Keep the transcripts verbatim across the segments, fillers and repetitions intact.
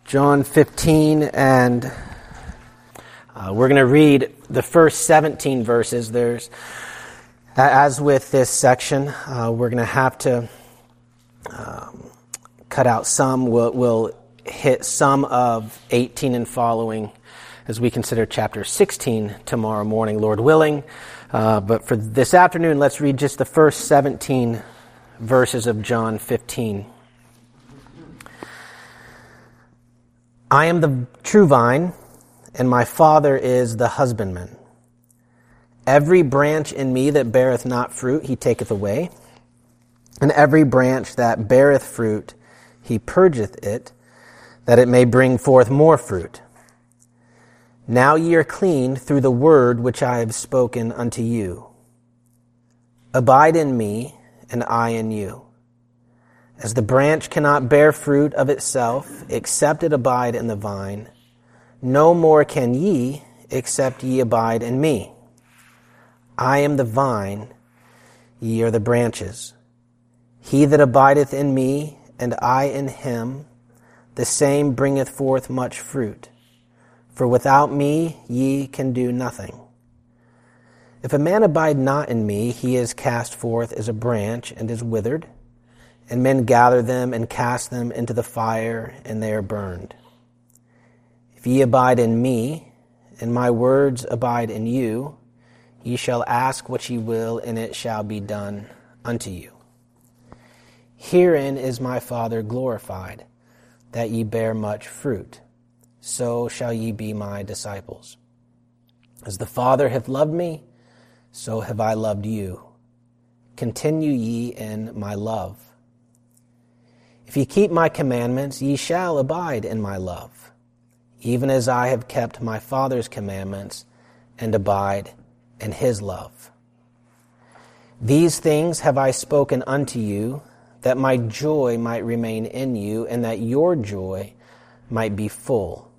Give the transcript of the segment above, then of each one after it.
John fifteen, and uh, we're going to read the first seventeen verses. There's, as with this section, uh, we're going to have to um, cut out some. We'll, we'll hit some of eighteen and following as we consider chapter sixteen tomorrow morning, Lord willing. Uh, but for this afternoon, let's read just the first seventeen verses of John fifteen. I am the true vine, and my Father is the husbandman. Every branch in me that beareth not fruit, he taketh away. And every branch that beareth fruit, he purgeth it, that it may bring forth more fruit. Now ye are clean through the word which I have spoken unto you. Abide in me, and I in you. As the branch cannot bear fruit of itself, except it abide in the vine, no more can ye, except ye abide in me. I am the vine, ye are the branches. He that abideth in me, and I in him, the same bringeth forth much fruit. For without me ye can do nothing. If a man abide not in me, he is cast forth as a branch, and is withered. And men gather them and cast them into the fire, and they are burned. If ye abide in me, and my words abide in you, ye shall ask what ye will, and it shall be done unto you. Herein is my Father glorified, that ye bear much fruit. So shall ye be my disciples. As the Father hath loved me, so have I loved you. Continue ye in my love. If ye keep my commandments, ye shall abide in my love, even as I have kept my Father's commandments, and abide in his love. These things have I spoken unto you, that my joy might remain in you, and that your joy might be full.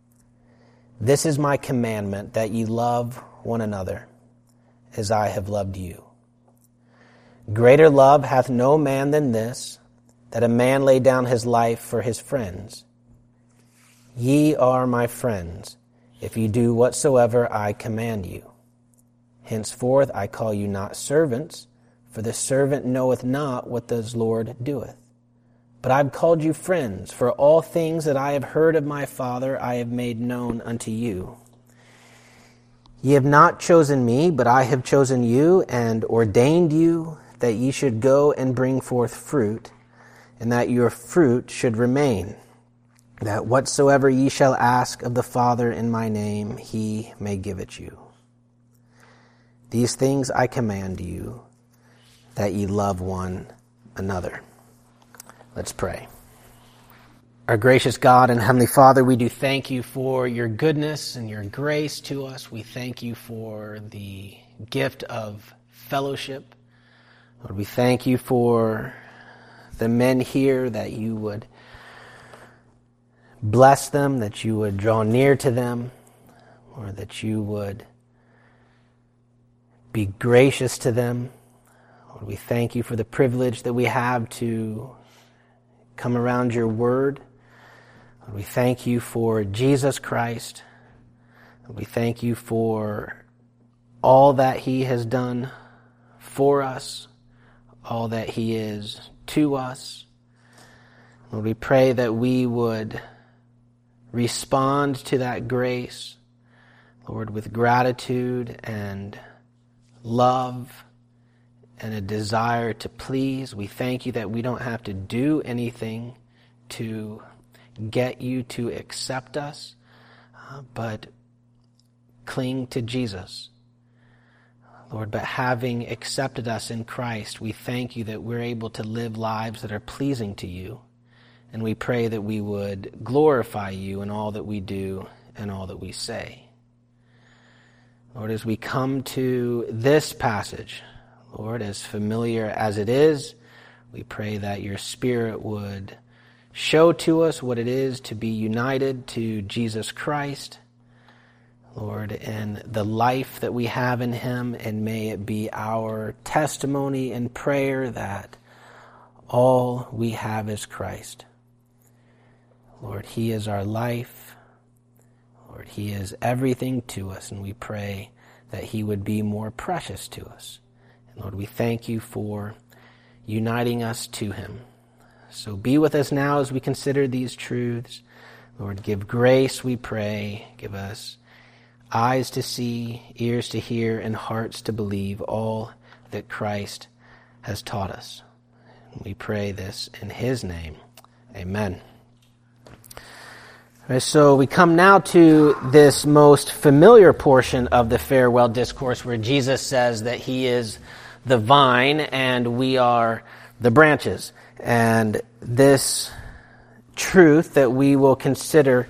This is my commandment, that ye love one another, as I have loved you. Greater love hath no man than this, that a man lay down his life for his friends. Ye are my friends, if ye do whatsoever I command you. Henceforth I call you not servants, for the servant knoweth not what the Lord doeth. But I have called you friends, for all things that I have heard of my Father I have made known unto you. Ye have not chosen me, but I have chosen you, and ordained you, that ye should go and bring forth fruit, and that your fruit should remain, that whatsoever ye shall ask of the Father in my name, he may give it you. These things I command you, that ye love one another. Let's pray. Our gracious God and Heavenly Father, we do thank you for your goodness and your grace to us. We thank you for the gift of fellowship. Lord, we thank you for the men here, that you would bless them, that you would draw near to them, or that you would be gracious to them. Lord, we thank you for the privilege that we have to come around your word. Lord, we thank you for Jesus Christ. Lord, we thank you for all that he has done for us, all that he is to us. Lord, we pray that we would respond to that grace, Lord, with gratitude and love and a desire to please. We thank you that we don't have to do anything to get you to accept us, uh, but cling to Jesus. Lord, but having accepted us in Christ, we thank you that we're able to live lives that are pleasing to you. And we pray that we would glorify you in all that we do and all that we say. Lord, as we come to this passage, Lord, as familiar as it is, we pray that your Spirit would show to us what it is to be united to Jesus Christ, Lord, and the life that we have in him, and may it be our testimony and prayer that all we have is Christ. Lord, he is our life. Lord, he is everything to us, and we pray that he would be more precious to us. And Lord, we thank you for uniting us to him. So be with us now as we consider these truths. Lord, give grace, we pray. Give us eyes to see, ears to hear, and hearts to believe all that Christ has taught us. We pray this in his name. Amen. All right, so we come now to this most familiar portion of the farewell discourse where Jesus says that he is the vine and we are the branches. And this truth that we will consider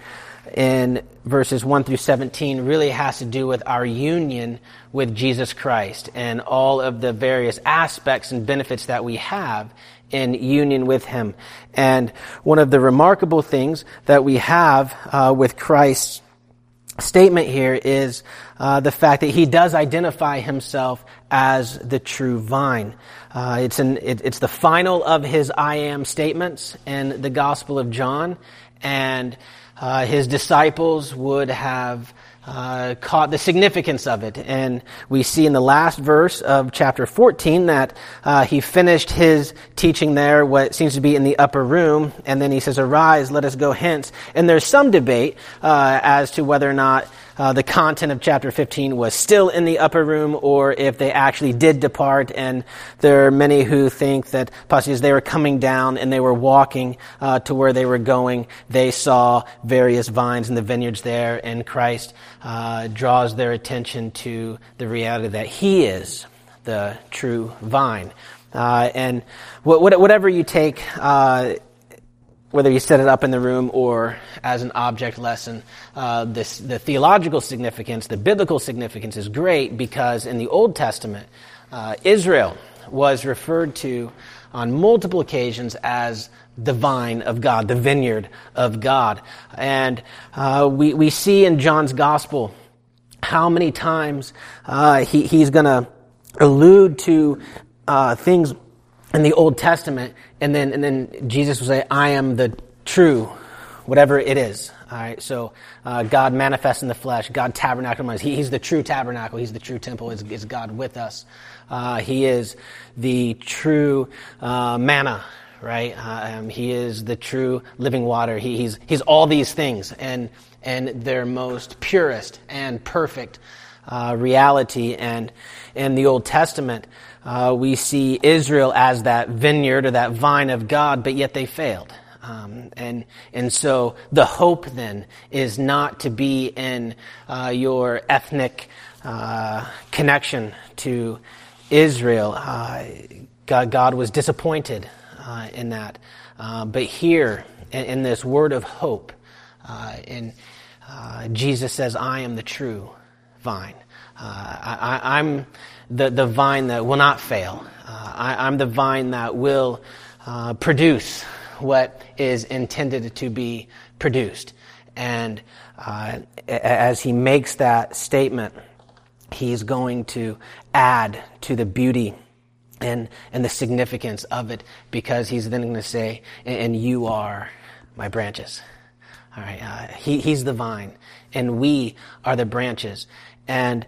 in verses one through seventeen really has to do with our union with Jesus Christ and all of the various aspects and benefits that we have in union with him. And one of the remarkable things that we have uh, with Christ's statement here is uh, the fact that he does identify himself as the true vine. Uh, it's an, it, it's the final of his I am statements in the Gospel of John, and uh, his disciples would have uh, caught the significance of it. And we see in the last verse of chapter fourteen that uh, he finished his teaching there, what seems to be in the upper room, and then he says, "Arise, let us go hence." And there's some debate uh, as to whether or not Uh, the content of chapter fifteen was still in the upper room or if they actually did depart. And there are many who think that possibly as they were coming down and they were walking uh, to where they were going, they saw various vines in the vineyards there, and Christ uh, draws their attention to the reality that he is the true vine. Uh, and wh- whatever you take, uh, whether you set it up in the room or as an object lesson, uh, this, the theological significance, the biblical significance is great because in the Old Testament, uh, Israel was referred to on multiple occasions as the vine of God, the vineyard of God. And uh, we, we see in John's Gospel how many times uh, he, he's going to allude to uh, things in the Old Testament, and then and then Jesus will say, "I am the true," whatever it is. All right, so uh, God manifests in the flesh, God tabernacled among us. He, he's the true tabernacle. He's the true temple. Is is God with us? Uh, he is the true uh, manna, right? Uh, um, he is the true living water. He, he's he's all these things, and and their most purest and perfect uh, reality. And in the Old Testament, Uh, we see Israel as that vineyard or that vine of God, but yet they failed. Um, and and so the hope then is not to be in uh, your ethnic uh, connection to Israel. Uh, God, God was disappointed uh, in that. Uh, but here, in, in this word of hope, uh, in uh, Jesus says, "I am the true vine." Uh, I, I'm the, the vine that will not fail. Uh, I, I'm the vine that will uh, produce what is intended to be produced. And uh, as he makes that statement, he's going to add to the beauty and, and the significance of it, because he's then going to say, "And you are my branches." All right, uh, he, he's the vine, and we are the branches. And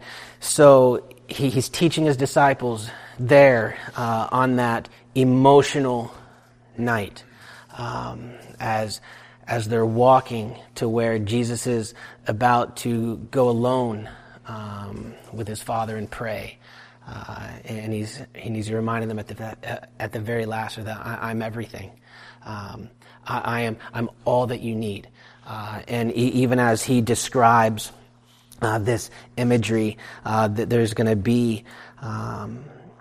so he, he's teaching his disciples there uh, on that emotional night um, as as they're walking to where Jesus is about to go alone um, with his Father and pray. Uh, and he's and he's reminding them at the at the very last that I, I'm everything. Um, I, I am I'm all that you need. Uh, and e- even as he describes Uh, this imagery, uh, that there's going to be um,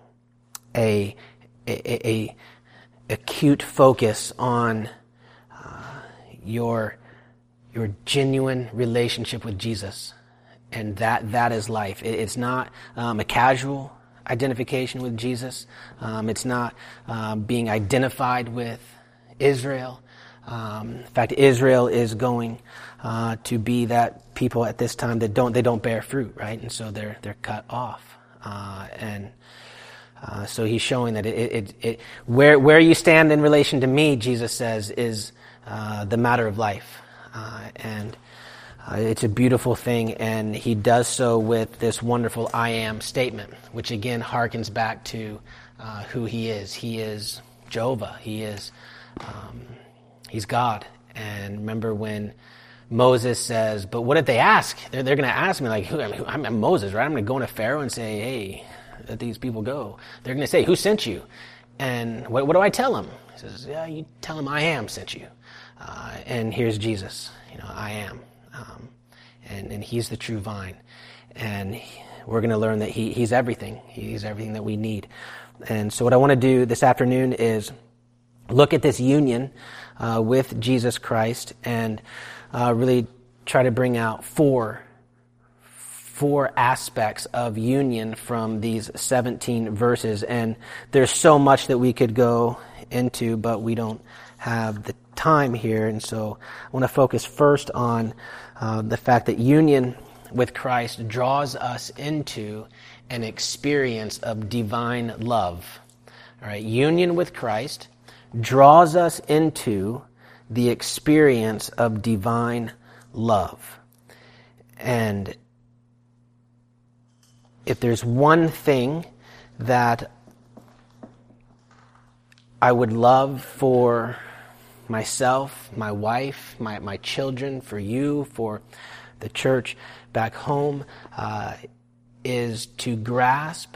a, a, a acute focus on uh, your your genuine relationship with Jesus, and that that is life. It, it's not um, a casual identification with Jesus. Um, it's not um, being identified with Israel. Um, in fact, Israel is going uh, to be that people at this time that don't they don't bear fruit, right? And so they're they're cut off, uh, and uh, so he's showing that it, it, it where where you stand in relation to me, Jesus says, is uh, the matter of life. Uh, and uh, it's a beautiful thing, and he does so with this wonderful I am statement, which again harkens back to uh, who he is. He is Jehovah. He is, um, he's God. And remember when Moses says, but what if they ask? They're, they're going to ask me, like, who, I'm, I'm Moses, right? I'm going to go into Pharaoh and say, hey, let these people go. They're going to say, who sent you? And what, what do I tell them? He says, yeah, you tell them I am sent you. Uh, and here's Jesus, you know, I am. Um, and, and he's the true vine. And he, we're going to learn that he, he's everything. He's everything that we need. And so what I want to do this afternoon is look at this union uh, with Jesus Christ and uh, really try to bring out four four aspects of union from these seventeen verses. And there's so much that we could go into, but we don't have the time here. And so I want to focus first on uh, the fact that union with Christ draws us into an experience of divine love. All right, union with Christ draws us into the experience of divine love. And if there's one thing that I would love for myself, my wife, my, my children, for you, for the church back home, uh, is to grasp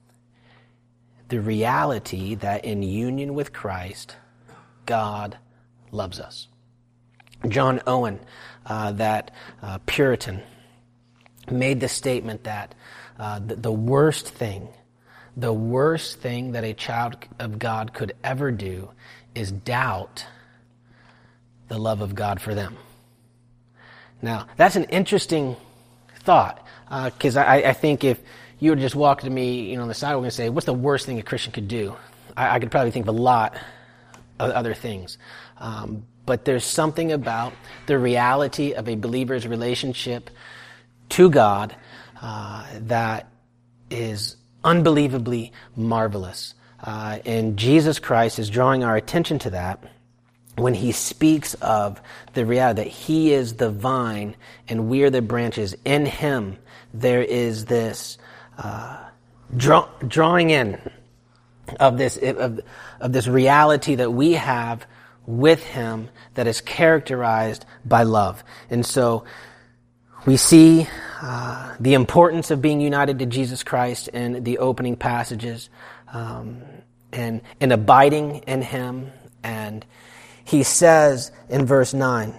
the reality that in union with Christ, God loves us. John Owen, uh, that uh, Puritan, made the statement that uh, the, the worst thing, the worst thing that a child of God could ever do is doubt the love of God for them. Now, that's an interesting thought, because uh, I, I think if you were to just walk to me, you know, on the sidewalk and say, what's the worst thing a Christian could do? I, I could probably think of a lot of other things. Um, but there's something about the reality of a believer's relationship to God uh, that is unbelievably marvelous. Uh, and Jesus Christ is drawing our attention to that when he speaks of the reality that he is the vine and we are the branches. In him there is this uh, draw, drawing in of this of, of this reality that we have with him that is characterized by love. And so we see uh, the importance of being united to Jesus Christ in the opening passages, um, and, and abiding in him. And he says in verse nine,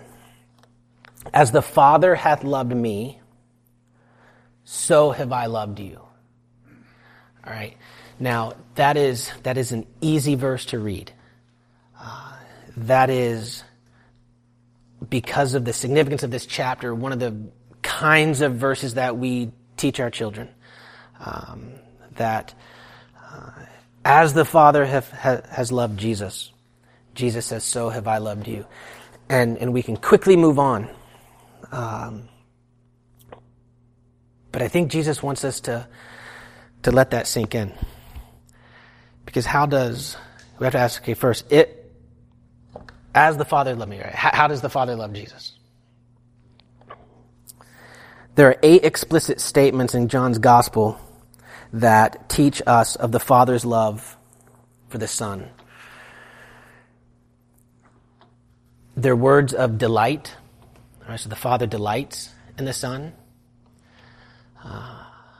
as the Father hath loved me, so have I loved you. All right. Now, that is that is an easy verse to read. Uh, that is, because of the significance of this chapter, one of the kinds of verses that we teach our children. Um, that uh, as the Father have, ha, has loved Jesus, Jesus says, so have I loved you. And and we can quickly move on. Um, but I think Jesus wants us to to let that sink in. Because how does, we have to ask, okay, first, it, as the Father loved me, right? How, how does the Father love Jesus? There are eight explicit statements in John's Gospel that teach us of the Father's love for the Son. They're words of delight. All right, so the Father delights in the Son. Uh,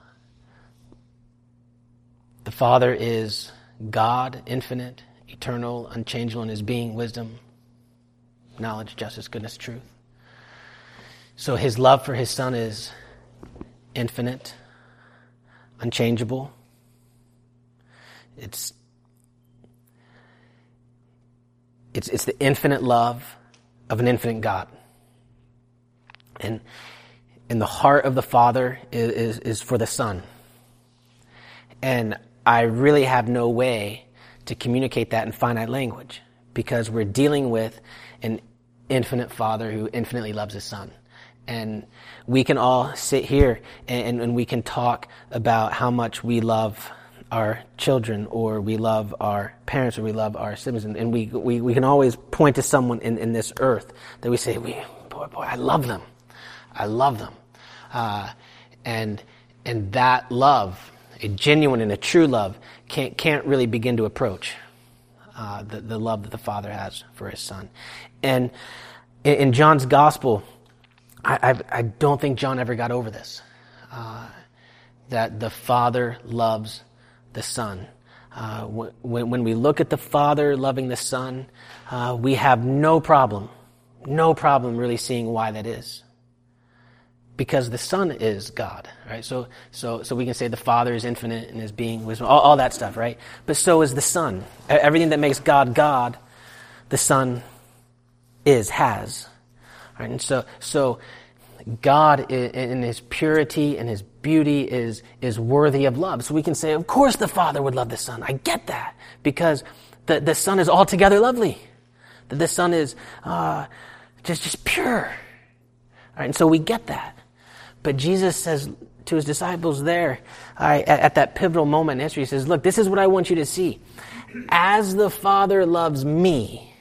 the Father is God, infinite, eternal, unchangeable in his being, wisdom, knowledge, justice, goodness, truth. So his love for his Son is infinite, unchangeable. It's it's it's the infinite love of an infinite God. And and the heart of the Father is, is, is for the Son. And I really have no way to communicate that in finite language, because we're dealing with an infinite Father who infinitely loves his Son. And we can all sit here and, and we can talk about how much we love our children, or we love our parents, or we love our siblings, and, and we, we we can always point to someone in, in this earth that we say, we boy, boy, I love them. I love them. Uh, and and that love, a genuine and a true love, can't can't really begin to approach uh, the, the love that the Father has for his Son. And in, in John's Gospel, I, I, I don't think John ever got over this, uh, that the Father loves the Son. Uh, when, when we look at the Father loving the Son, uh, we have no problem, no problem really seeing why that is. Because the Son is God, right? So, so, so we can say the Father is infinite in his being, wisdom, all, all that stuff, right? But so is the Son. Everything that makes God God, the Son is, has. Right? And so, so God in his purity and his beauty is, is worthy of love. So we can say, of course the Father would love the Son. I get that. Because the, the Son is altogether lovely. That the Son is, uh, just, just pure. Right? And so we get that. But Jesus says to his disciples there, right, at, at that pivotal moment in history, he says, look, this is what I want you to see. As the Father loves me,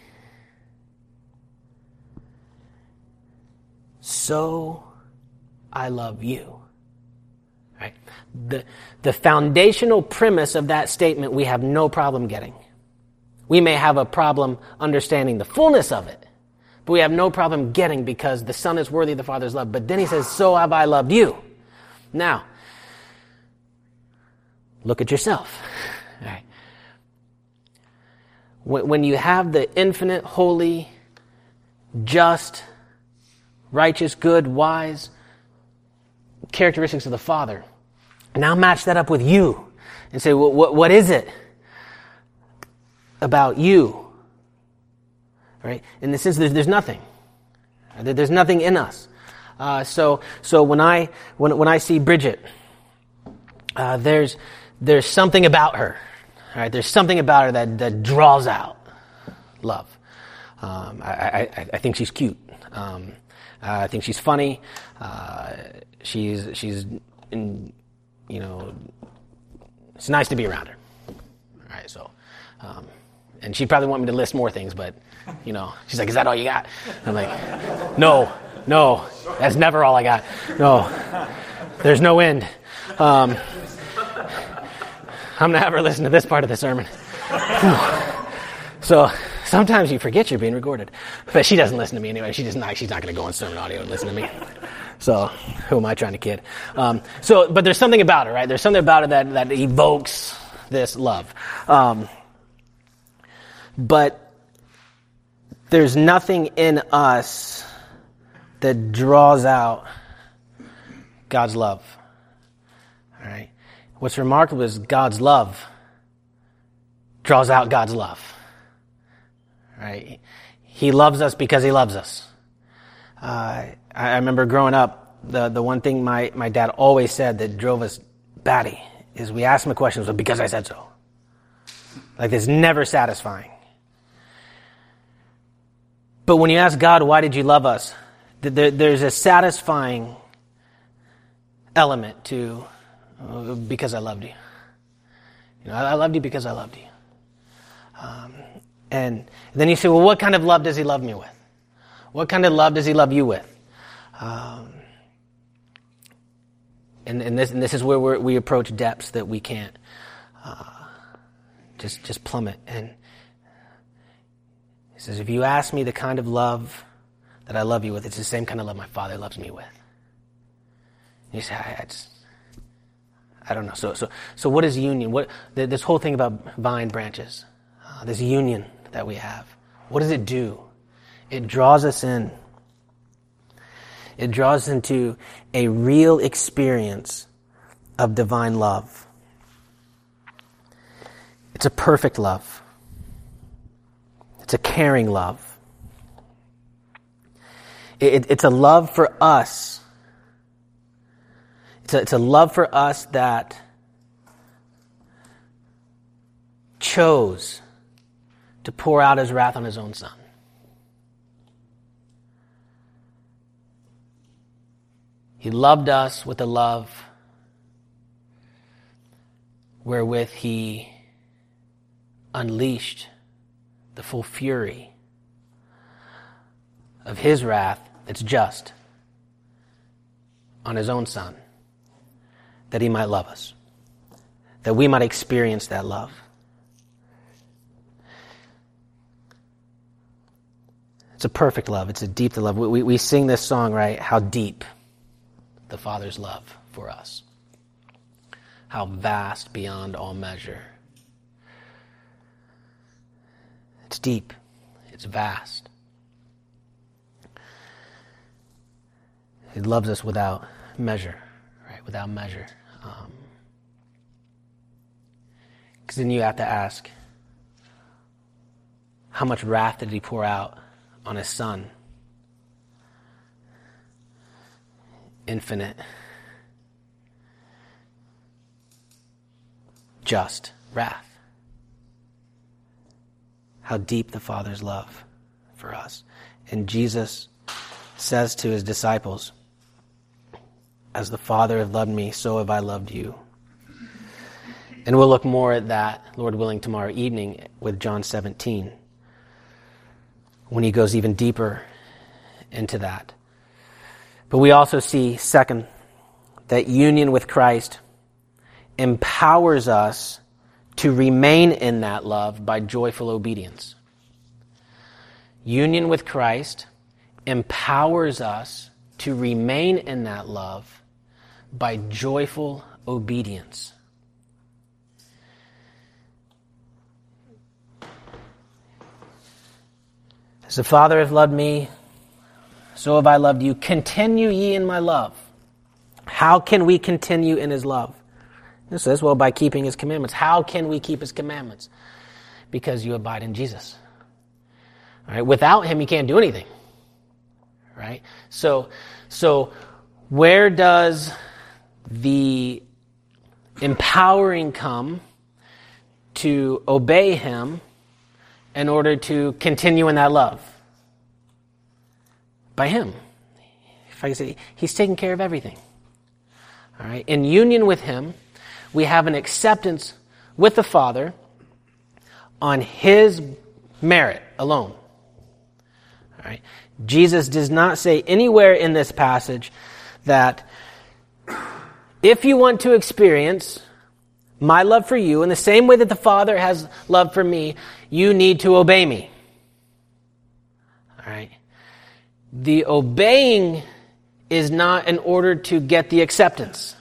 so I love you. Right? The, the foundational premise of that statement we have no problem getting. We may have a problem understanding the fullness of it, but we have no problem getting, because the Son is worthy of the Father's love. But then he says, so have I loved you. Now, look at yourself. Right. When you have the infinite, holy, just, righteous, good, wise characteristics of the Father, now match that up with you and say, well, what, what is it about you? Right? In the sense, there's, there's nothing. There's nothing in us. Uh, so, so when I when when I see Bridget, uh, there's there's something about her. Right? There's something about her that, that draws out love. Um, I, I I think she's cute. Um, I think she's funny. Uh, she's she's in, you know, it's nice to be around her. All right, so. Um, And she'd probably want me to list more things, but, you know, she's like, is that all you got? I'm like, no, no, that's never all I got. No, there's no end. Um, I'm going to have her listen to this part of the sermon. So sometimes you forget you're being recorded. But she doesn't listen to me anyway. She just not, she's not going to go on sermon audio and listen to me. So who am I trying to kid? Um, so, but there's something about her, right? There's something about her that, that evokes this love. Um, But there's nothing in us that draws out God's love. All right. What's remarkable is God's love draws out God's love. All right. He loves us because he loves us. Uh, I remember growing up, the, the one thing my, my dad always said that drove us batty is we asked him a question, so because I said so. Like, it's never satisfying. But when you ask God, why did you love us? There, there's a satisfying element to, uh, because I loved you. You know, I, I loved you because I loved you. Um, and then you say, well, what kind of love does he love me with? What kind of love does he love you with? Um, and, and, this, and this is where we're, we approach depths that we can't uh, just just plummet. And he says, if you ask me the kind of love that I love you with, it's the same kind of love my Father loves me with. And you say, I, I just, I don't know. So, so, so what is union? What this whole thing about vine branches, uh, this union that we have? What does it do? It draws us in. It draws us into a real experience of divine love. It's a perfect love. It's a caring love. It, it's a love for us. It's a, it's a love for us that chose to pour out his wrath on his own Son. He loved us with a love wherewith he unleashed the full fury of his wrath that's just on his own Son, that he might love us, that we might experience that love. It's a perfect love. It's a deep love. We, we, we sing this song, right? How deep the Father's love for us. How vast beyond all measure. It's deep. It's vast. He loves us without measure, right? Without measure. Um, because then you have to ask, how much wrath did he pour out on his Son? Infinite, just wrath. How deep the Father's love for us. And Jesus says to his disciples, as the Father hath loved me, so have I loved you. And we'll look more at that, Lord willing, tomorrow evening with John seventeen, when he goes even deeper into that. But we also see, second, that union with Christ empowers us to remain in that love by joyful obedience. Union with Christ empowers us to remain in that love by joyful obedience. As the Father hath loved me, so have I loved you. Continue ye in my love. How can we continue in his love? It says, well, by keeping his commandments. How can we keep his commandments? Because you abide in Jesus. All right? Without him, you can't do anything. Right? So, so where does the empowering come to obey him in order to continue in that love? By him. If I can say, he's taking care of everything. All right? In union with him, we have an acceptance with the Father on his merit alone. All right? Jesus does not say anywhere in this passage that if you want to experience my love for you in the same way that the Father has love for me, you need to obey me. All right? The obeying is not in order to get the acceptance.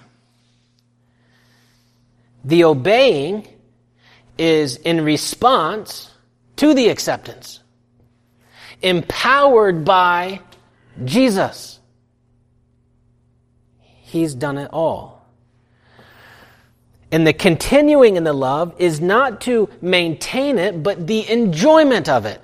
The obeying is in response to the acceptance, empowered by Jesus. He's done it all. And the continuing in the love is not to maintain it, but the enjoyment of it.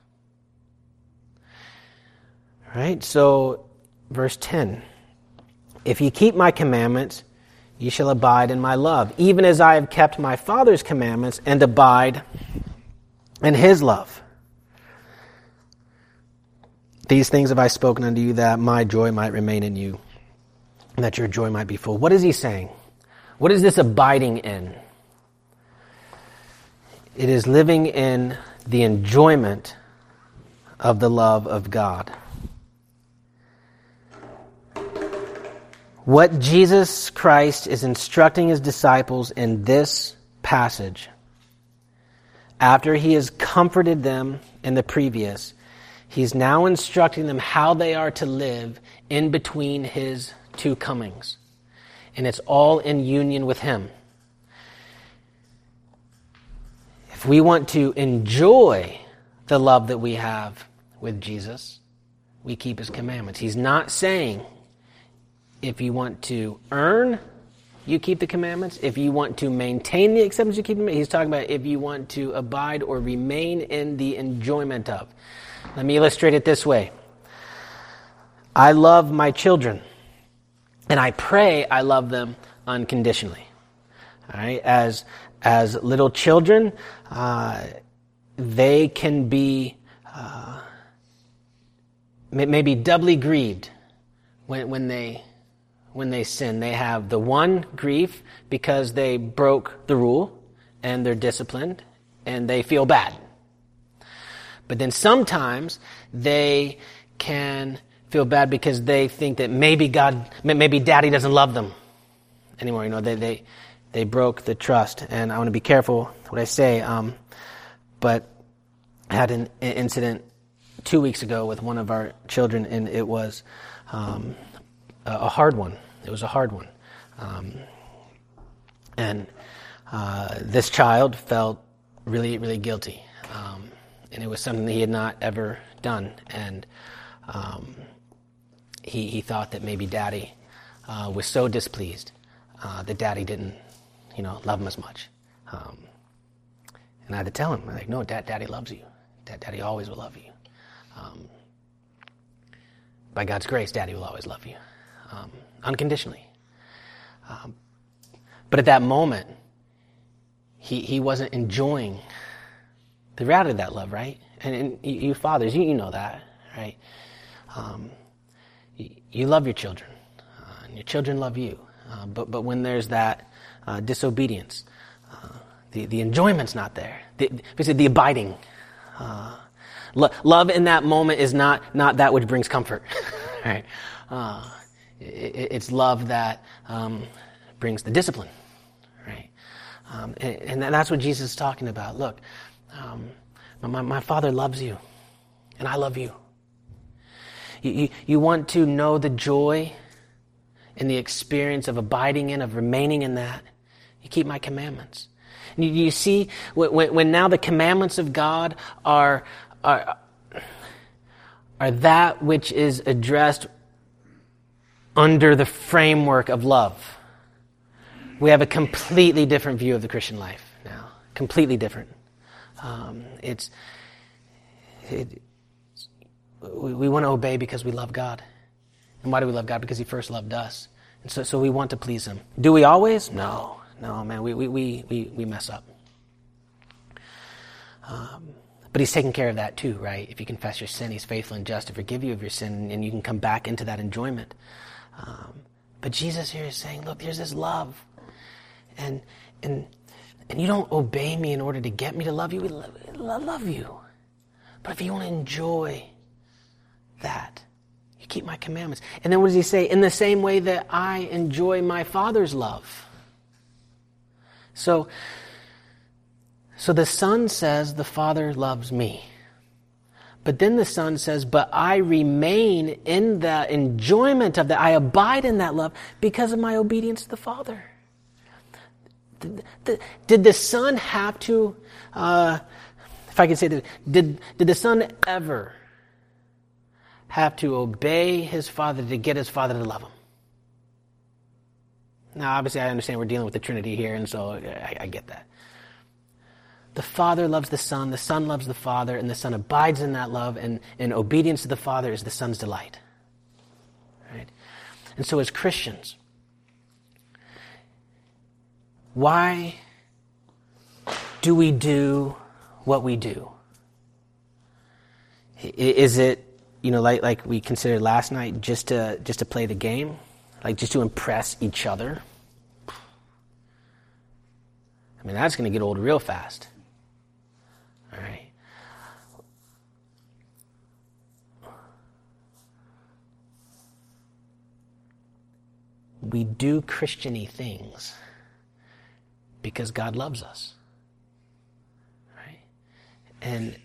All right, so verse ten. If ye keep my commandments, ye shall abide in my love, even as I have kept my Father's commandments and abide in his love. These things have I spoken unto you, that my joy might remain in you, and that your joy might be full. What is he saying? What is this abiding in? It is living in the enjoyment of the love of God. What Jesus Christ is instructing his disciples in this passage, after he has comforted them in the previous, he's now instructing them how they are to live in between his two comings. And it's all in union with him. If we want to enjoy the love that we have with Jesus, we keep his commandments. He's not saying, if you want to earn, you keep the commandments. If you want to maintain the acceptance, you keep them. He's talking about if you want to abide or remain in the enjoyment of. Let me illustrate it this way. I love my children, and I pray I love them unconditionally. All right, as as little children, uh, they can be uh, maybe doubly grieved when when they. when they sin. They have the one grief because they broke the rule and they're disciplined and they feel bad. But then sometimes they can feel bad because they think that maybe God, maybe Daddy doesn't love them anymore. You know, they they they broke the trust. And I want to be careful what I say. Um, but I had an incident two weeks ago with one of our children, and it was um, a hard one. It was a hard one. Um, and uh, this child felt really, really guilty. Um, and it was something that he had not ever done. And um, he, he thought that maybe Daddy uh, was so displeased uh, that Daddy didn't, you know, love him as much. Um, and I had to tell him, like, no, Dad, Daddy loves you. Dad, Daddy always will love you. Um, by God's grace, Daddy will always love you. Um, unconditionally. Um, but at that moment, he he wasn't enjoying the reality of that love, right? And, and you, you fathers, you, you know that, right? Um, you, you love your children, uh, and your children love you. Uh, but but when there's that uh, disobedience, uh, the the enjoyment's not there. The, basically, the abiding. Uh, lo- love in that moment is not not that which brings comfort, right? Uh, it, it's love that um, brings the discipline, right? Um, and, and that's what Jesus is talking about. Look, um, my, my Father loves you, and I love you. You, you. you want to know the joy and the experience of abiding in, of remaining in that, you keep my commandments. And you, you see, when, when now the commandments of God are, are, are that which is addressed under the framework of love, we have a completely different view of the Christian life now. Completely different. Um, it's it, we, we want to obey because we love God. And why do we love God? Because He first loved us. And so, so we want to please Him. Do we always? No. No, man. We we we we, we mess up. Um, but He's taking care of that too, right? If you confess your sin, He's faithful and just to forgive you of your sin, and you can come back into that enjoyment. Um, but Jesus here is saying, look, there's this love. And and and you don't obey me in order to get me to love you. We love, love you. But if you want to enjoy that, you keep my commandments. And then what does He say? In the same way that I enjoy my Father's love. So, so the Son says the Father loves me. But then the Son says, but I remain in the enjoyment of that. I abide in that love because of my obedience to the Father. Did the, did the Son have to, uh, if I could say this, did, did the Son ever have to obey His Father to get His Father to love Him? Now, obviously, I understand we're dealing with the Trinity here, and so I, I get that. The Father loves the Son, the Son loves the Father, and the Son abides in that love, and, and obedience to the Father is the Son's delight. Right? And so as Christians, why do we do what we do? Is it, you know, like like we considered last night, just to just to play the game? Like just to impress each other? I mean, that's going to get old real fast. All right. We do Christian-y things because God loves us. Right? And,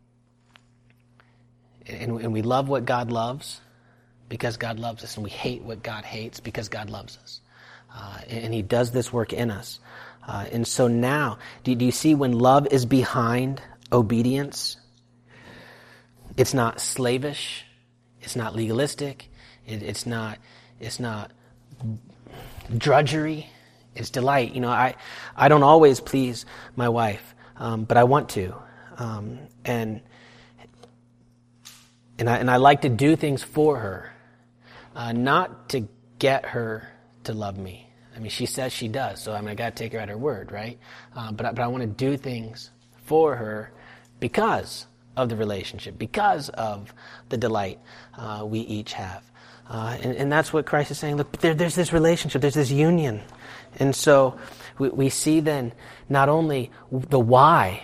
and, and we love what God loves because God loves us, and we hate what God hates because God loves us. Uh, and, and He does this work in us. Uh, and so now, do, do you see when love is behind obedience, it's not slavish, it's not legalistic, it, it's not it's not drudgery, it's delight. You know, I I don't always please my wife, um, but I want to, um, and and I and I like to do things for her, uh, not to get her to love me. I mean, she says she does, so I mean, I got to take her at her word, right? Uh, but but I want to do things for her because of the relationship, because of the delight uh, we each have. Uh, and, and that's what Christ is saying. Look, there, there's this relationship, there's this union. And so we, we see then not only the why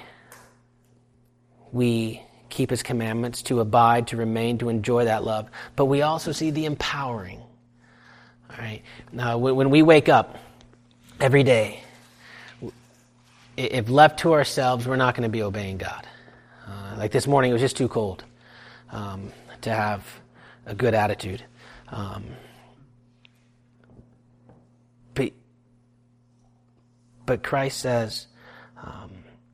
we keep his commandments, to abide, to remain, to enjoy that love, but we also see the empowering. All right. Now, when, when we wake up every day, if left to ourselves, we're not going to be obeying God. Uh, like this morning, it was just too cold um, to have a good attitude. Um, but, but Christ says, um,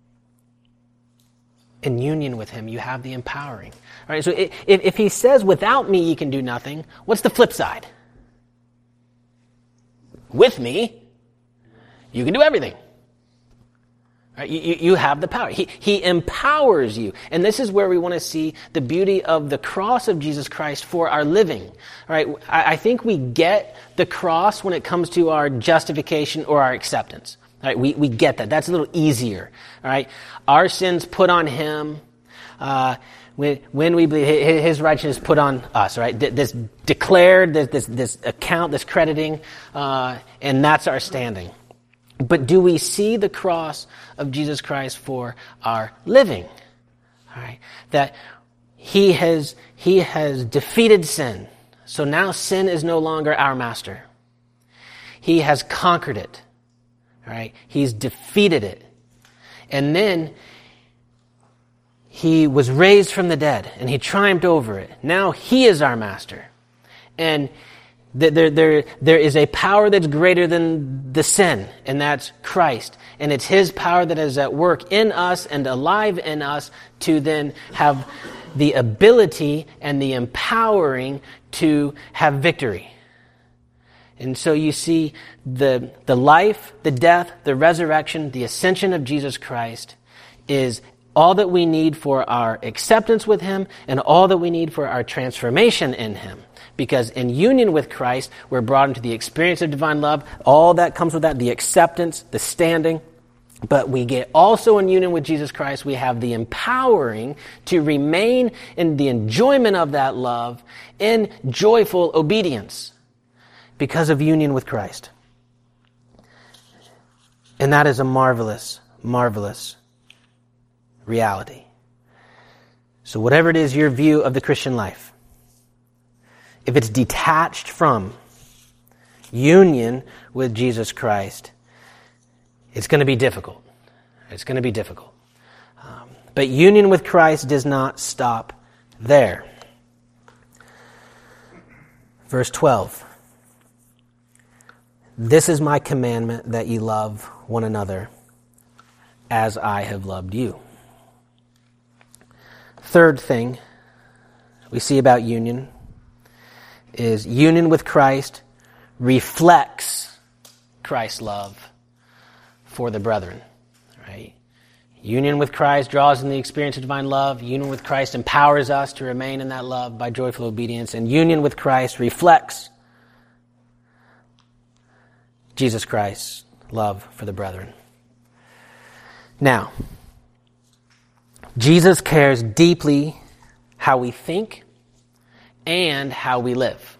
in union with him, you have the empowering. All right, so if, if he says, without me you can do nothing, what's the flip side? With me, you can do everything. Right? You, you, you have the power. He, he empowers you. And this is where we want to see the beauty of the cross of Jesus Christ for our living. All right? I, I think we get the cross when it comes to our justification or our acceptance. All right? We, we get that. That's a little easier. All right? Our sins put on him. Uh, when, when we believe his righteousness put on us, right? This declared, this, this, this account, this crediting, uh, and that's our standing. But do we see the cross of Jesus Christ for our living? All right, that he has he has defeated sin, so now sin is no longer our master. He has conquered it. All right, he's defeated it, and then he was raised from the dead, and he triumphed over it. Now he is our master, and There, there, there is a power that's greater than the sin, and that's Christ. And it's his power that is at work in us and alive in us to then have the ability and the empowering to have victory. And so you see the, the life, the death, the resurrection, the ascension of Jesus Christ is all that we need for our acceptance with him and all that we need for our transformation in him. Because in union with Christ, we're brought into the experience of divine love. All that comes with that, the acceptance, the standing. But we get also in union with Jesus Christ, we have the empowering to remain in the enjoyment of that love in joyful obedience because of union with Christ. And that is a marvelous, marvelous reality. So whatever it is your view of the Christian life, if it's detached from union with Jesus Christ, it's going to be difficult. It's going to be difficult. Um, but union with Christ does not stop there. Verse twelve. This is my commandment, that ye love one another as I have loved you. Third thing we see about union is union with Christ reflects Christ's love for the brethren. Right? Union with Christ draws in the experience of divine love. Union with Christ empowers us to remain in that love by joyful obedience. And union with Christ reflects Jesus Christ's love for the brethren. Now, Jesus cares deeply how we think and how we live.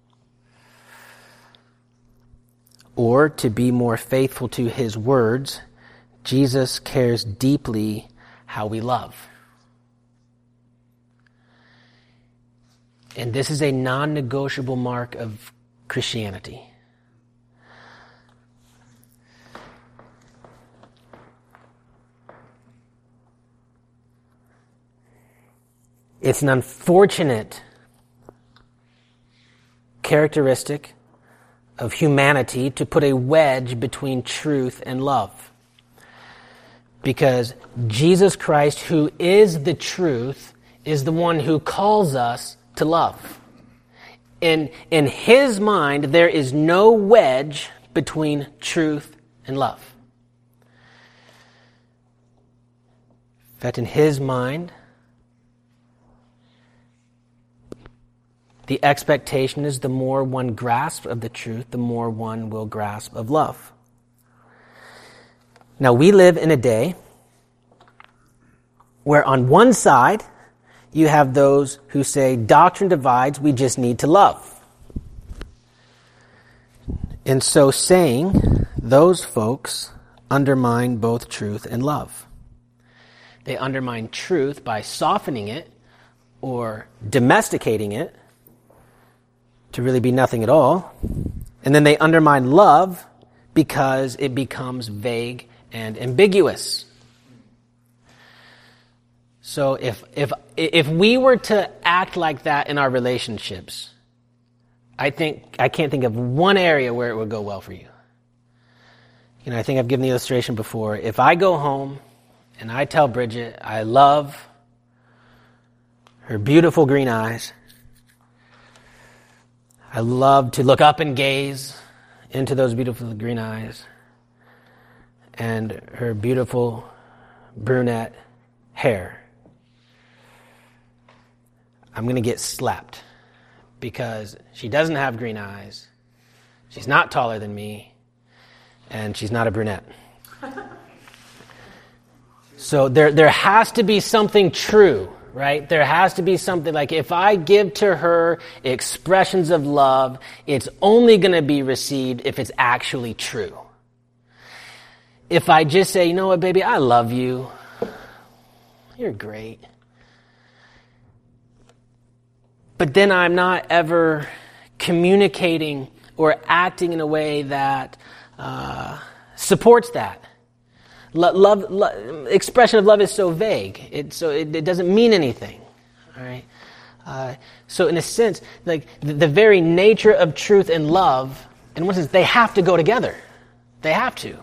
Or, to be more faithful to his words, Jesus cares deeply how we love. And this is a non-negotiable mark of Christianity. It's an unfortunate characteristic of humanity to put a wedge between truth and love. Because Jesus Christ, who is the truth, is the one who calls us to love. In, in his mind, there is no wedge between truth and love. In fact, in his mind, the expectation is the more one grasps of the truth, the more one will grasp of love. Now, we live in a day where on one side, you have those who say, doctrine divides, we just need to love. In so saying, those folks undermine both truth and love. They undermine truth by softening it or domesticating it to really be nothing at all. And then they undermine love because it becomes vague and ambiguous. So if if if we were to act like that in our relationships, I think I can't think of one area where it would go well for you. You know, I think I've given the illustration before. If I go home and I tell Bridget I love her beautiful green eyes, I love to look up and gaze into those beautiful green eyes, and her beautiful brunette hair, I'm going to get slapped because she doesn't have green eyes, she's not taller than me, and she's not a brunette. So there, there has to be something true, right? There has to be something like if I give to her expressions of love, it's only going to be received if it's actually true. If I just say, you know what, baby, I love you. You're great. But then I'm not ever communicating or acting in a way that uh, supports that. Love, love, expression of love is so vague. It, so it, it doesn't mean anything. All right. Uh, so in a sense, like the, the very nature of truth and love, in one sense, they have to go together. They have to.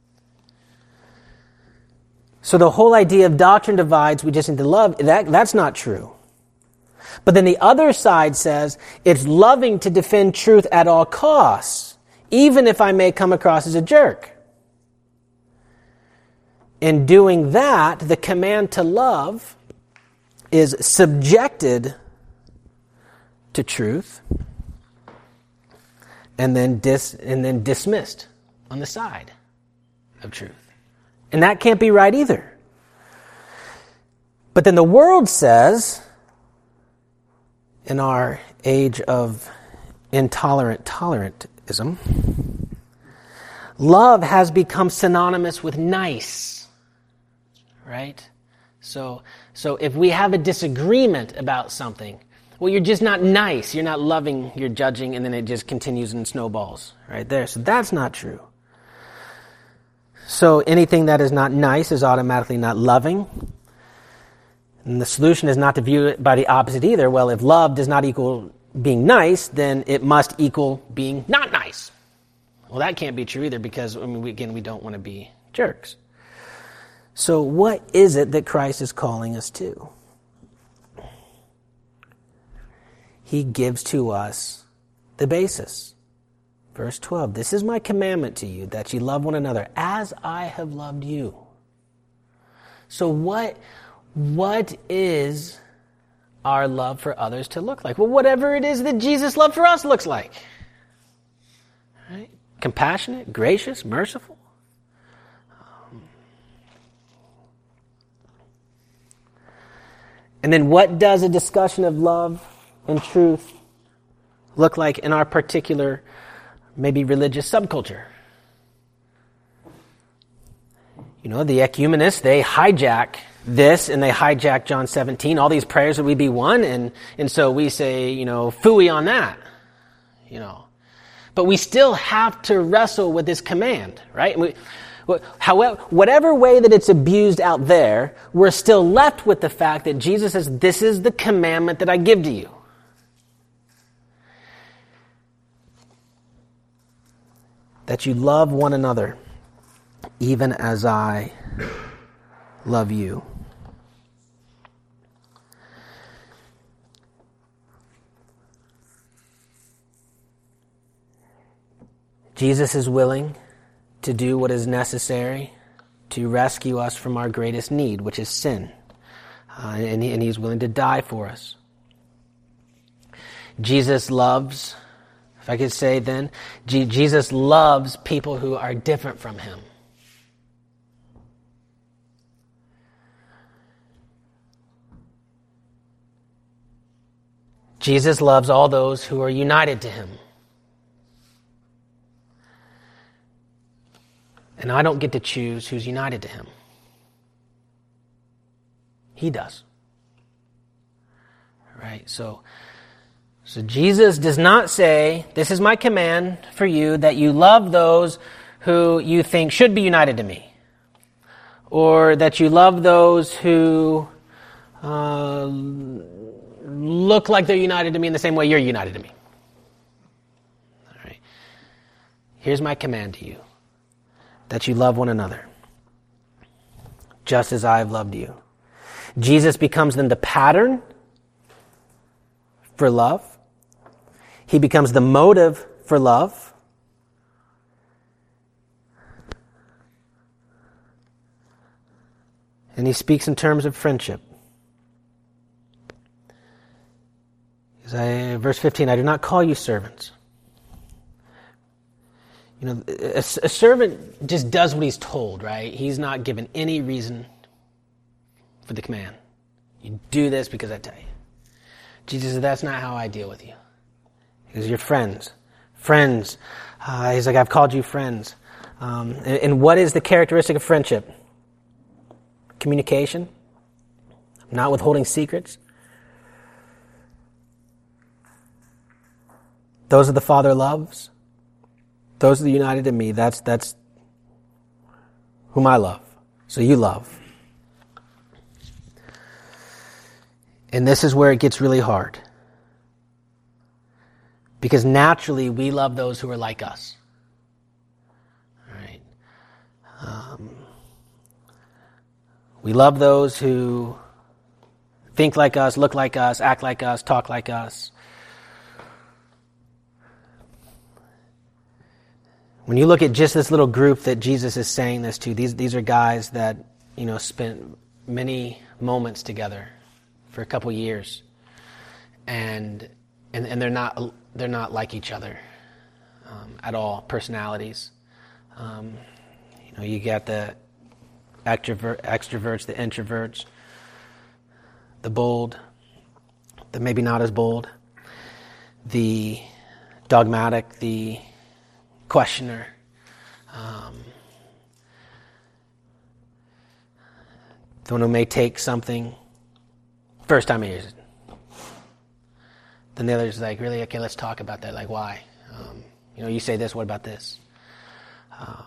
So the whole idea of doctrine divides, we just need to love, that, that's not true. But then the other side says it's loving to defend truth at all costs, even if I may come across as a jerk. In doing that, the command to love is subjected to truth and then dis, and then dismissed on the side of truth. And that can't be right either. But then the world says, in our age of intolerant tolerantism, love has become synonymous with nice. Right? So, so if we have a disagreement about something, well, you're just not nice. You're not loving, you're judging, and then it just continues and snowballs right there. So that's not true. So anything that is not nice is automatically not loving. And the solution is not to view it by the opposite either. Well, if love does not equal being nice, then it must equal being not nice. Well, that can't be true either because, I mean, we, again, we don't want to be jerks. So what is it that Christ is calling us to? He gives to us the basis. Verse twelve, this is my commandment to you, that ye love one another as I have loved you. So what, what is our love for others to look like? Well, whatever it is that Jesus' love for us looks like. Right? Compassionate, gracious, merciful. And then what does a discussion of love and truth look like in our particular, maybe religious subculture? You know, the ecumenists, they hijack this and they hijack John seventeen, all these prayers that we be one, and, and so we say, you know, phooey on that, you know. But we still have to wrestle with this command, right? We, However, whatever way that it's abused out there, we're still left with the fact that Jesus says, this is the commandment that I give to you. That you love one another, even as I love you. Jesus is willing to do what is necessary to rescue us from our greatest need, which is sin. Uh, and, he, and he's willing to die for us. Jesus loves, if I could say then, G- Jesus loves people who are different from him. Jesus loves all those who are united to him. And I don't get to choose who's united to him. He does. Right? So, so Jesus does not say, this is my command for you, that you love those who you think should be united to me. Or that you love those who uh, look like they're united to me in the same way you're united to me. All right. Here's my command to you, that you love one another, just as I have loved you. Jesus becomes then the pattern for love. He becomes the motive for love. And he speaks in terms of friendship. I, verse fifteen, I do not call you servants. You know, a, a servant just does what he's told, right? He's not given any reason for the command. You do this because I tell you. Jesus said, that's not how I deal with you. Because you're friends. Friends. Uh, he's like, I've called you friends. Um, and, and what is the characteristic of friendship? Communication. Not withholding secrets. Those are the Father loves. Those are the united in me. That's, that's whom I love. So you love. And this is where it gets really hard. Because naturally we love those who are like us. All right. Um, we love those who think like us, look like us, act like us, talk like us. When you look at just this little group that Jesus is saying this to, these these are guys that, you know, spent many moments together for a couple years, and and and they're not they're not like each other um, at all. Personalities, um, you know, you got the extrovert, extroverts, the introverts, the bold, the maybe not as bold, the dogmatic, the questioner. Um, the one who may take something first time he hears it. Then the other's like, really? Okay, let's talk about that. Like, why? Um, you know, you say this, what about this? Um,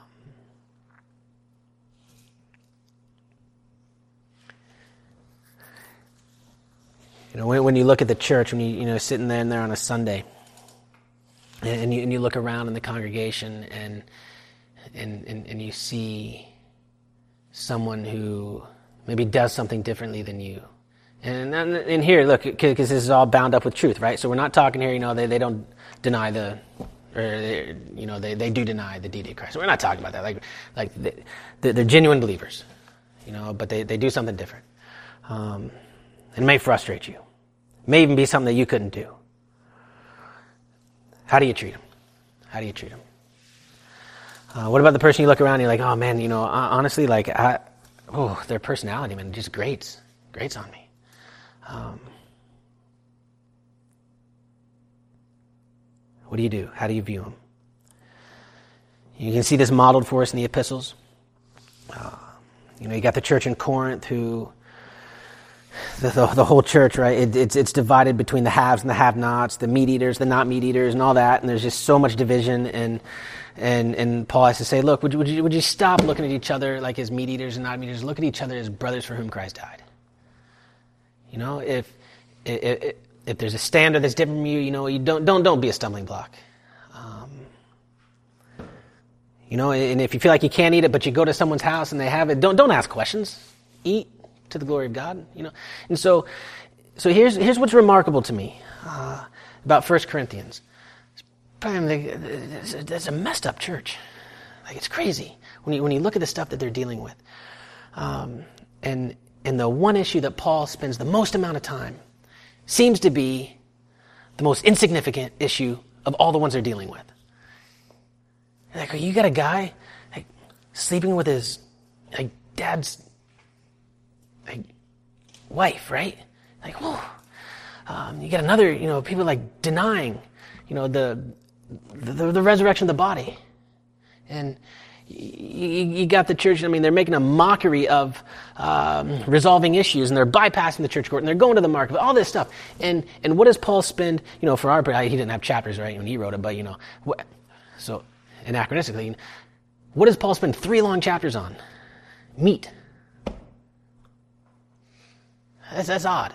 you know, when, when you look at the church, when you, you know, sitting there and there on a Sunday, And you, and you look around in the congregation and, and and and you see someone who maybe does something differently than you. And and, and here, look, because this is all bound up with truth, right? So we're not talking here, you know, they, they don't deny the, or, they, you know, they, they do deny the deity of Christ. We're not talking about that. Like, like they, they're genuine believers, you know, but they, they do something different. Um, it may frustrate you. It may even be something that you couldn't do. How do you treat them? How do you treat them? Uh, what about the person you look around and you're like, oh man, you know, honestly, like, I, oh, their personality, man, just grates, grates on me. Um, what do you do? How do you view them? You can see this modeled for us in the epistles. Uh, you know, you got the church in Corinth who, The, the, the whole church, right? It, it's it's divided between the haves and the have-nots, the meat eaters, the not meat eaters, and all that. And there's just so much division. And and and Paul has to say, look, would you would you would you stop looking at each other like as meat eaters and not meat eaters? Look at each other as brothers for whom Christ died. You know, if if if there's a standard that's different from you, you know, you don't don't don't be a stumbling block. Um, you know, and if you feel like you can't eat it, but you go to someone's house and they have it, don't don't ask questions. Eat to the glory of God, you know. And so so here's here's what's remarkable to me uh, about First Corinthians. It's, it's a messed up church. Like, it's crazy when you when you look at the stuff that they're dealing with. Um, and and the one issue that Paul spends the most amount of time seems to be the most insignificant issue of all the ones they're dealing with. Like, you got a guy like sleeping with his like dad's like wife, right? Like, whoa. Um, you got another, you know, people like denying, you know, the, the the resurrection of the body, and you, you got the church, I mean, they're making a mockery of um, resolving issues, and they're bypassing the church court, and they're going to the market, all this stuff. And and what does Paul spend, you know, for our, he didn't have chapters, right, when he wrote it, but, you know, what, so anachronistically, what does Paul spend three long chapters on? Meat. That's, that's odd.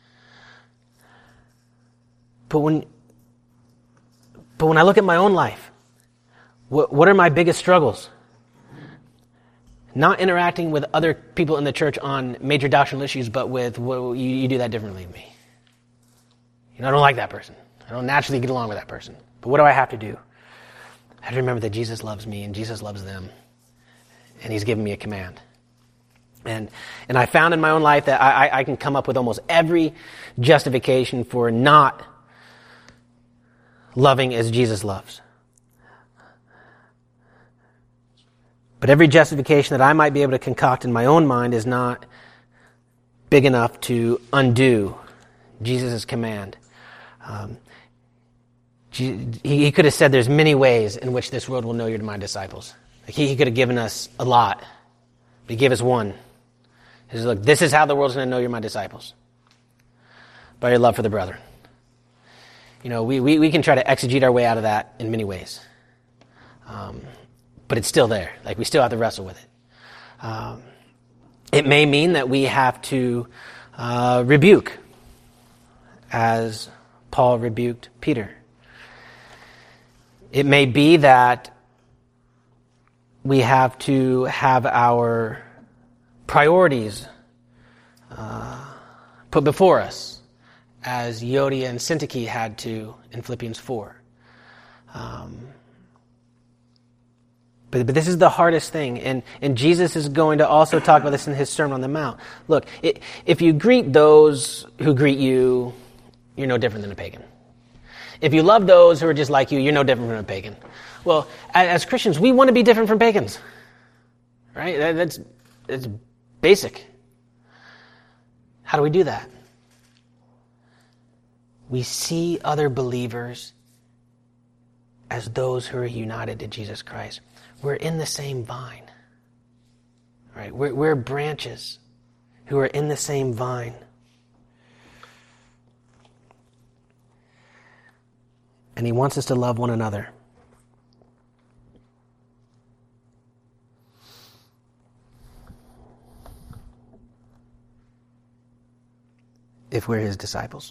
But when, but when I look at my own life, what, what are my biggest struggles? Not interacting with other people in the church on major doctrinal issues, but with, well, you, you do that differently than me. You know, I don't like that person. I don't naturally get along with that person. But what do I have to do? I have to remember that Jesus loves me and Jesus loves them. And he's given me a command. And and I found in my own life that I, I can come up with almost every justification for not loving as Jesus loves. But every justification that I might be able to concoct in my own mind is not big enough to undo Jesus' command. Um, he, he could have said there's many ways in which this world will know you're my disciples. Like he, he could have given us a lot, but he gave us one. He says, look, this is how the world's going to know you're my disciples. By your love for the brethren. You know, we, we, we can try to exegete our way out of that in many ways. Um, but it's still there. Like, we still have to wrestle with it. Um, it may mean that we have to uh, rebuke, as Paul rebuked Peter. It may be that we have to have our priorities uh, put before us, as Euodia and Syntyche had to in Philippians four. Um, but, but this is the hardest thing, and, and Jesus is going to also talk about this in his Sermon on the Mount. Look, it, if you greet those who greet you, you're no different than a pagan. If you love those who are just like you, you're no different from a pagan. Well, as, as Christians, we want to be different from pagans. Right? That, that's, that's basic. How do we do that? We see other believers as those who are united to Jesus Christ. We're in the same vine. Right? We're, we're branches who are in the same vine. And he wants us to love one another. If we're his disciples.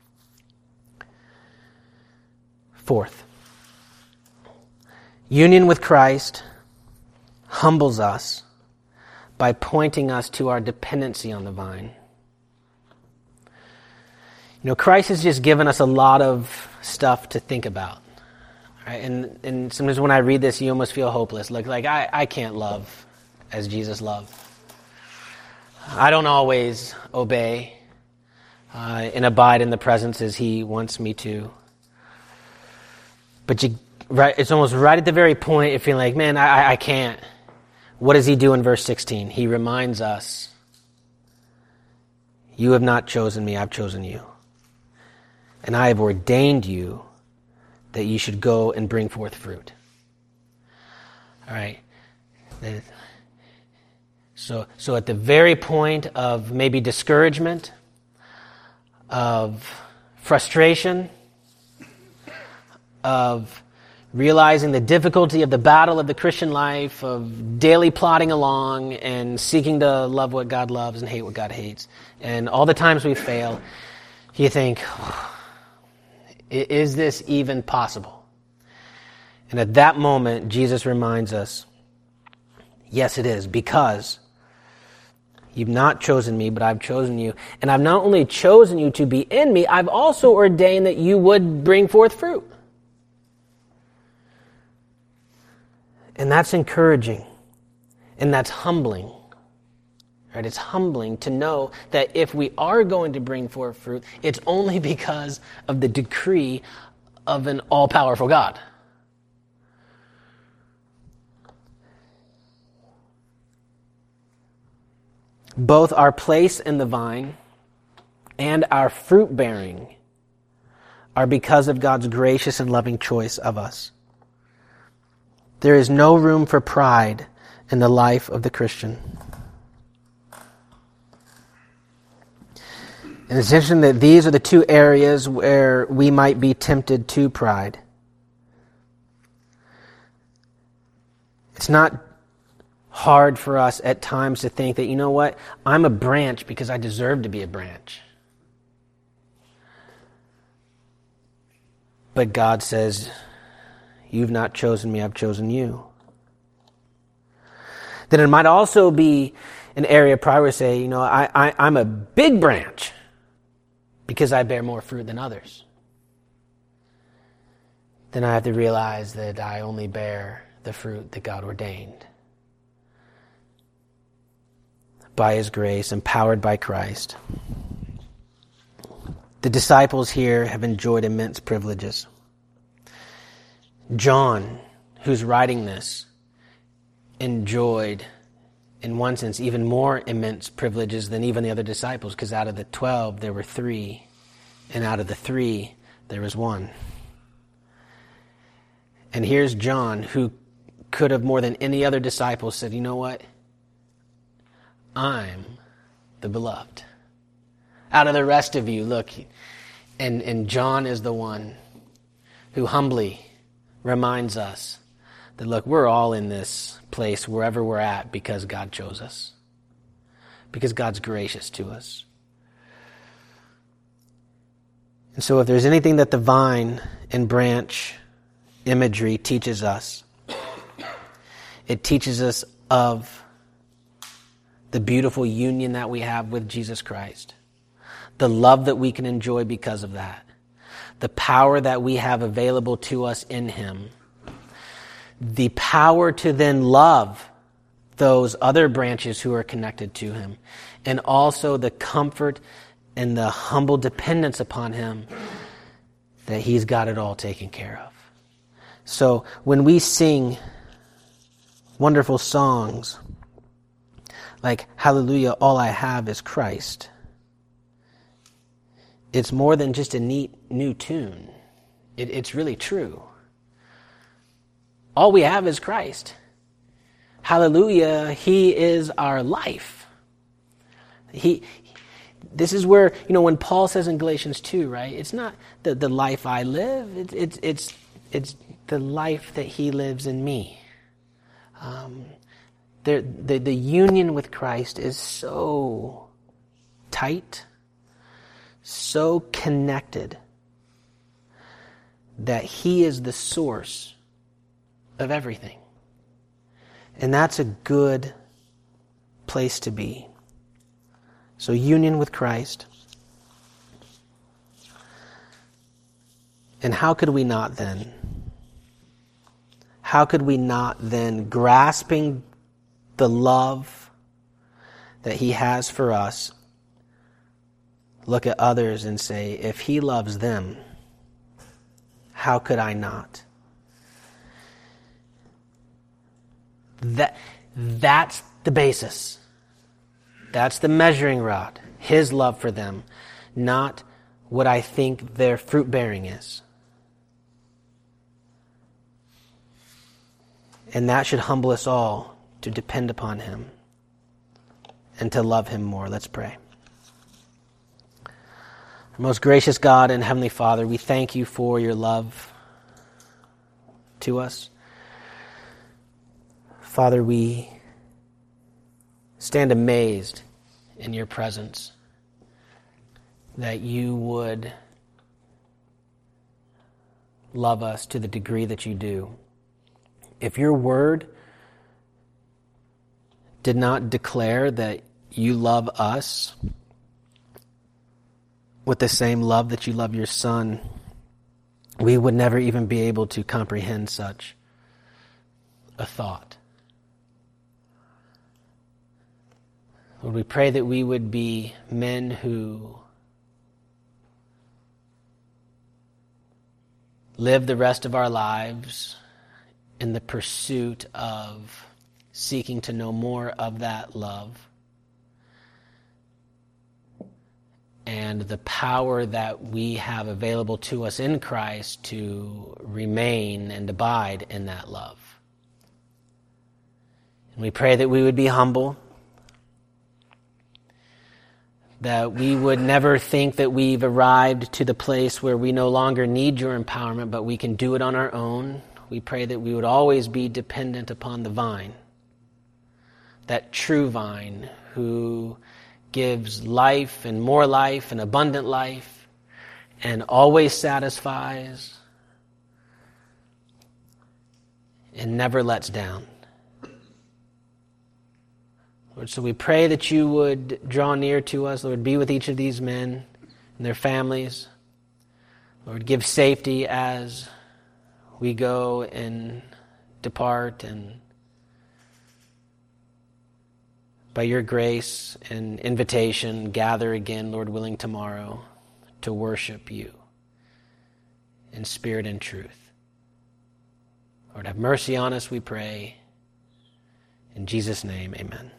Fourth, union with Christ humbles us by pointing us to our dependency on the vine. You know, Christ has just given us a lot of stuff to think about. Right? And and sometimes when I read this, you almost feel hopeless. Like, like I, I can't love as Jesus loved. I don't always obey uh, and abide in the presence as he wants me to. But you, right, it's almost right at the very point you're feeling like, man, I, I can't. What does he do in verse sixteen? He reminds us, you have not chosen me, I've chosen you. And I have ordained you that you should go and bring forth fruit. All right. So, so at the very point of maybe discouragement, of frustration, of realizing the difficulty of the battle of the Christian life, of daily plodding along and seeking to love what God loves and hate what God hates, and all the times we fail, you think, is this even possible? And at that moment, Jesus reminds us, yes, it is, because you've not chosen me, but I've chosen you. And I've not only chosen you to be in me, I've also ordained that you would bring forth fruit. And that's encouraging. And that's humbling. Right? It's humbling to know that if we are going to bring forth fruit, it's only because of the decree of an all-powerful God. Both our place in the vine and our fruit bearing are because of God's gracious and loving choice of us. There is no room for pride in the life of the Christian. And it's interesting that these are the two areas where we might be tempted to pride. It's not hard for us at times to think that, you know what, I'm a branch because I deserve to be a branch. But God says, you've not chosen me, I've chosen you. Then it might also be an area of pride where we say, you know, I, I, I'm a big branch because I bear more fruit than others. Then I have to realize that I only bear the fruit that God ordained. By His grace, empowered by Christ. The disciples here have enjoyed immense privileges. John, who's writing this, enjoyed, in one sense, even more immense privileges than even the other disciples, because out of the twelve, there were three, and out of the three, there was one. And here's John, who could have more than any other disciple said, you know what? I'm the beloved. Out of the rest of you, look, and, and John is the one who humbly reminds us that, look, we're all in this place wherever we're at because God chose us. Because God's gracious to us. And so if there's anything that the vine and branch imagery teaches us, it teaches us of the beautiful union that we have with Jesus Christ, the love that we can enjoy because of that, the power that we have available to us in Him, the power to then love those other branches who are connected to Him, and also the comfort and the humble dependence upon Him that He's got it all taken care of. So when we sing wonderful songs like, hallelujah, all I have is Christ, it's more than just a neat new tune. It, it's really true. All we have is Christ. Hallelujah, He is our life. He, this is where, you know, when Paul says in Galatians two, right, it's not the, the life I live, it, it, it's, it's the life that He lives in me. Um, the, the, the union with Christ is so tight, so connected, that He is the source of everything. And that's a good place to be. So union with Christ. And how could we not then? How could we not then, grasping the love that He has for us, look at others and say, if He loves them, how could I not? That, that's the basis. That's the measuring rod. His love for them, not what I think their fruit bearing is. And that should humble us all to depend upon Him and to love Him more. Let's pray. Our most gracious God and Heavenly Father, we thank You for Your love to us. Father, we stand amazed in Your presence that You would love us to the degree that You do. If Your word did not declare that You love us with the same love that You love Your Son, we would never even be able to comprehend such a thought. Lord, we pray that we would be men who live the rest of our lives in the pursuit of seeking to know more of that love and the power that we have available to us in Christ to remain and abide in that love. We pray that we would be humble, that we would never think that we've arrived to the place where we no longer need your empowerment, but we can do it on our own. We pray that we would always be dependent upon the vine, that true vine who gives life and more life and abundant life and always satisfies and never lets down. Lord, so we pray that you would draw near to us. Lord, be with each of these men and their families. Lord, give safety as we go and depart, and by your grace and invitation, gather again, Lord willing, tomorrow to worship you in spirit and truth. Lord, have mercy on us, we pray. In Jesus' name, amen.